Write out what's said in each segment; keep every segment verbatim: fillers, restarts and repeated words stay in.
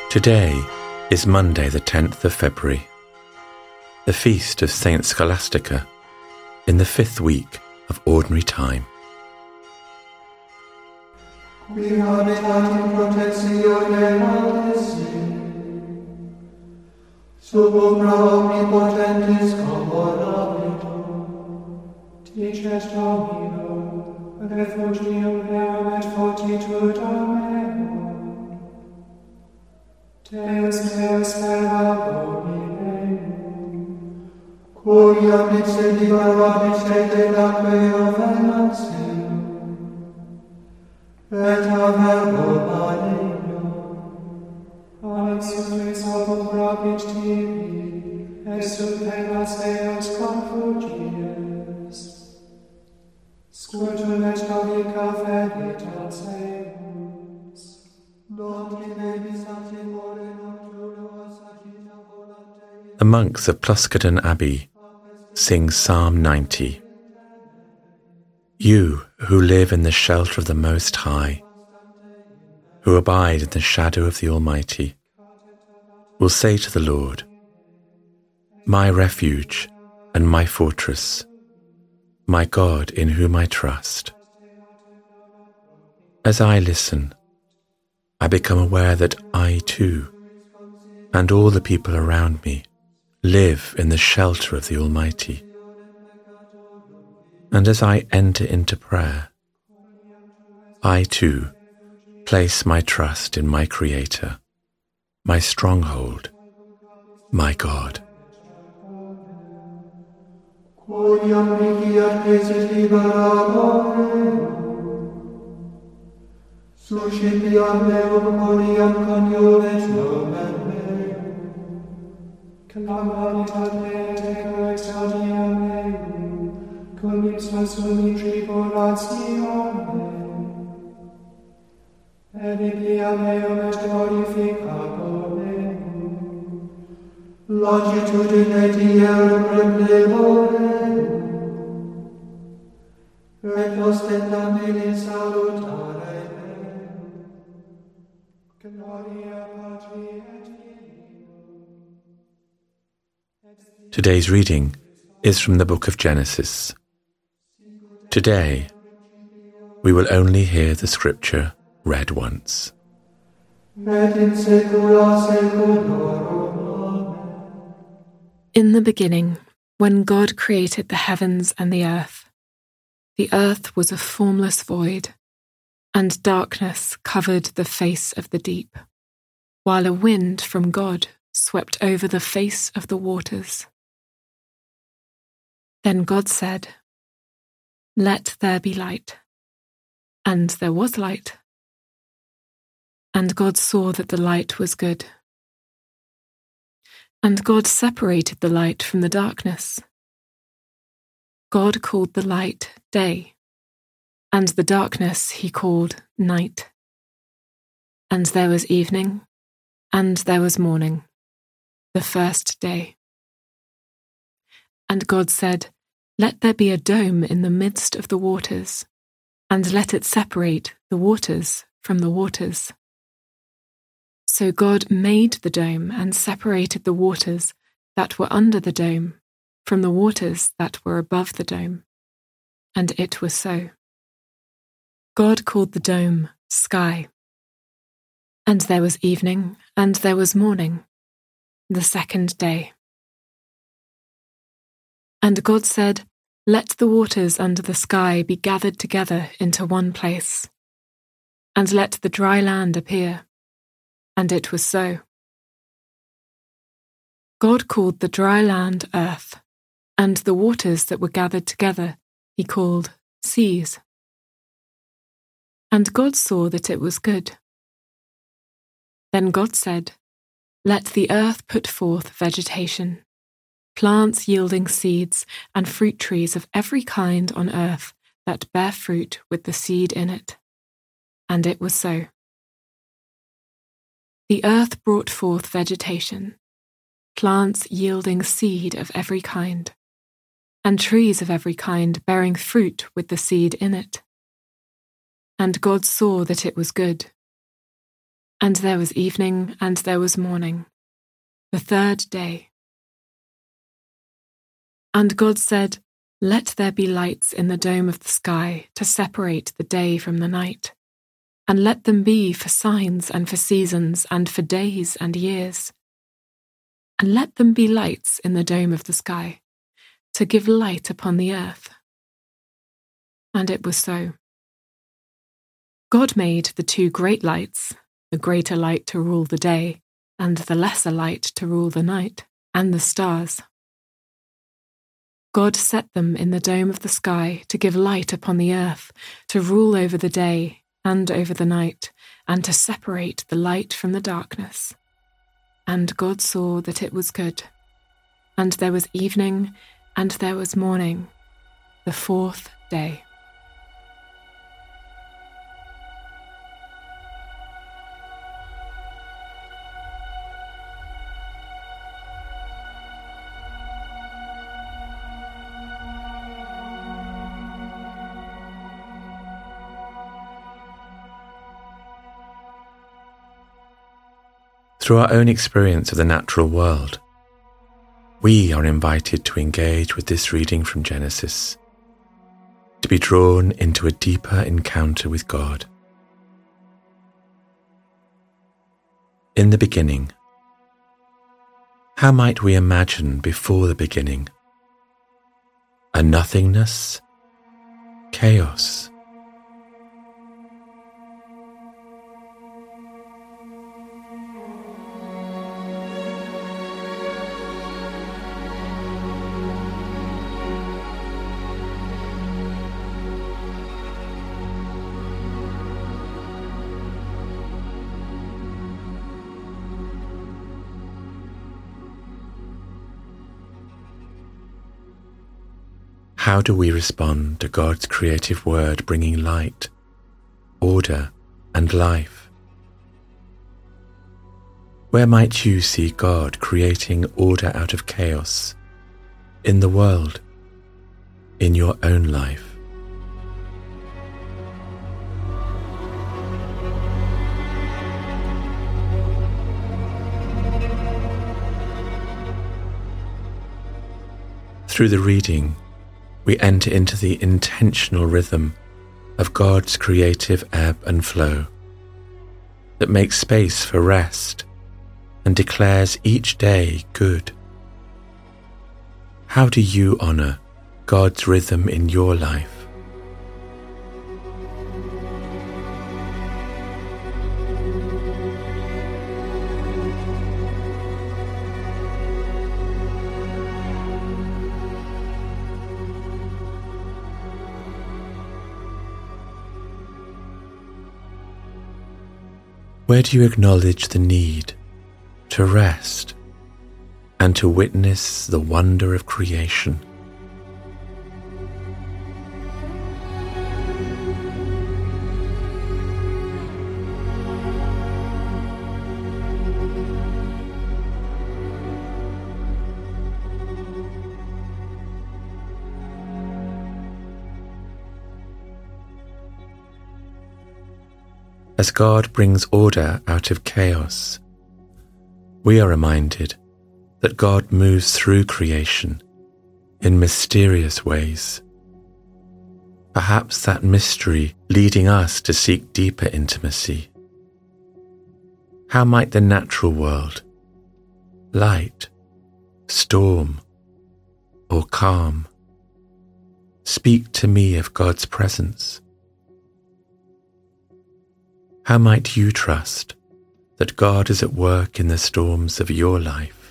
Today is Monday the tenth of February, the feast of Saint Scholastica, in the fifth week of Ordinary Time. Qui habitat in protectione Maltesi, sub umbra omnipotentis Corporabitur, Dicet Domino, refugium meum et fortitudo meum, Deus meus salvabone meum, cuiam ipse liberabit te laqueo venantium, et a verbo maligno, anexus ab umbra tibi, et superas eos confugies, scultum et novica veritas eus, non tibevis antimore nocturno sagita volante. The monks of Pluscaden Abbey sing Psalm ninety. You who live in the shelter of the Most High, who abide in the shadow of the Almighty, will say to the Lord, my refuge and my fortress, my God in whom I trust. As I listen, I become aware that I too, and all the people around me, live in the shelter of the Almighty. And as I enter into prayer, I too place my trust in my Creator, my stronghold, my God. Quoniam vigiat presit libera suscipiam meum quoniam coniuret nomen meum, clamavit ad me et eco exaudiam meum, cum ipsa sumi tribulatione, enibia meum et glorificabo meum, longitudine dierum remnevore, et ostendam in salutare meum, gloria Patri et Filio. Today's reading is from the book of Genesis. Today, we will only hear the scripture read once. In the beginning, when God created the heavens and the earth, the earth was a formless void, and darkness covered the face of the deep, while a wind from God swept over the face of the waters. Then God said, let there be light. And there was light. And God saw that the light was good. And God separated the light from the darkness. God called the light day, and the darkness he called night. And there was evening, and there was morning, the first day. And God said, let there be a dome in the midst of the waters, and let it separate the waters from the waters. So God made the dome and separated the waters that were under the dome from the waters that were above the dome. And it was so. God called the dome sky. And there was evening, and there was morning, the second day. And God said, let the waters under the sky be gathered together into one place, and let the dry land appear. And it was so. God called the dry land earth, and the waters that were gathered together he called seas. And God saw that it was good. Then God said, let the earth put forth vegetation, plants yielding seeds, and fruit trees of every kind on earth that bear fruit with the seed in it. And it was so. The earth brought forth vegetation, plants yielding seed of every kind, and trees of every kind bearing fruit with the seed in it. And God saw that it was good. And there was evening, and there was morning, the third day. And God said, "Let there be lights in the dome of the sky to separate the day from the night, and let them be for signs and for seasons and for days and years. And let them be lights in the dome of the sky, to give light upon the earth." And it was so. God made the two great lights, the greater light to rule the day, and the lesser light to rule the night, and the stars. God set them in the dome of the sky to give light upon the earth, to rule over the day and over the night, and to separate the light from the darkness. And God saw that it was good. And there was evening, and there was morning, the fourth day. Through our own experience of the natural world, we are invited to engage with this reading from Genesis, to be drawn into a deeper encounter with God. In the beginning, how might we imagine before the beginning? A nothingness, chaos. How do we respond to God's creative word bringing light, order, and life? Where might you see God creating order out of chaos in the world, in your own life? Through the reading, we enter into the intentional rhythm of God's creative ebb and flow that makes space for rest and declares each day good. How do you honour God's rhythm in your life? Where do you acknowledge the need to rest and to witness the wonder of creation? As God brings order out of chaos, we are reminded that God moves through creation in mysterious ways. Perhaps that mystery leading us to seek deeper intimacy. How might the natural world, light, storm, or calm, speak to me of God's presence? How might you trust that God is at work in the storms of your life?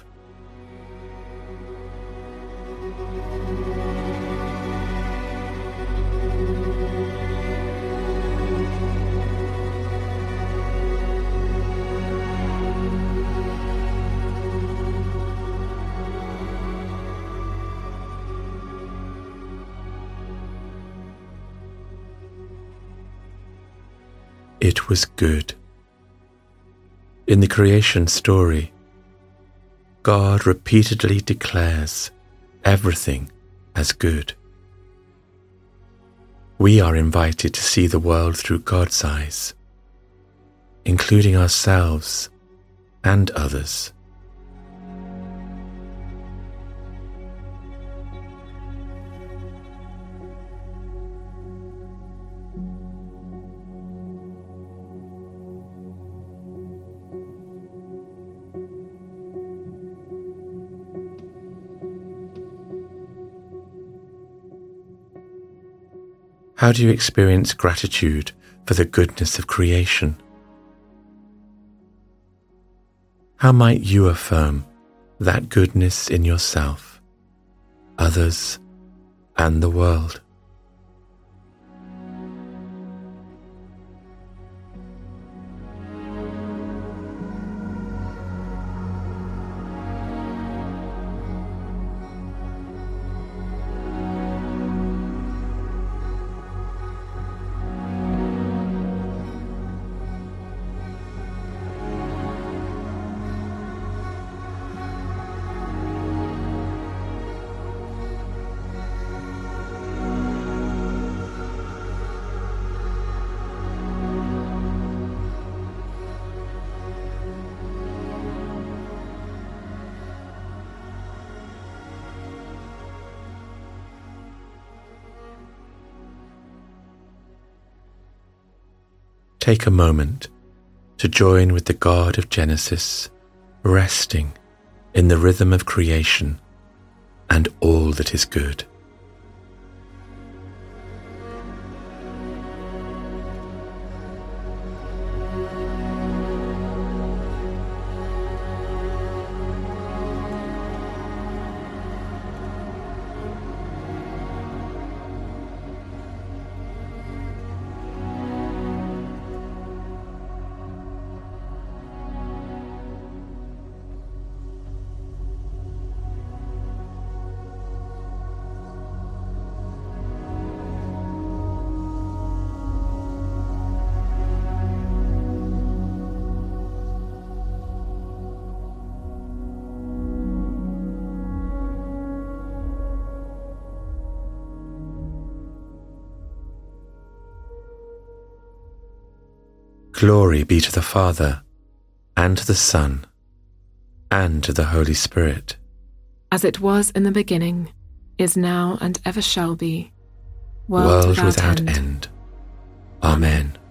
It was good. In the creation story, God repeatedly declares everything as good. We are invited to see the world through God's eyes, including ourselves and others. How do you experience gratitude for the goodness of creation? How might you affirm that goodness in yourself, others, and the world? Take a moment to join with the God of Genesis, resting in the rhythm of creation and all that is good. Glory be to the Father, and to the Son, and to the Holy Spirit. As it was in the beginning, is now, and ever shall be, world, World without, without end. end. Amen.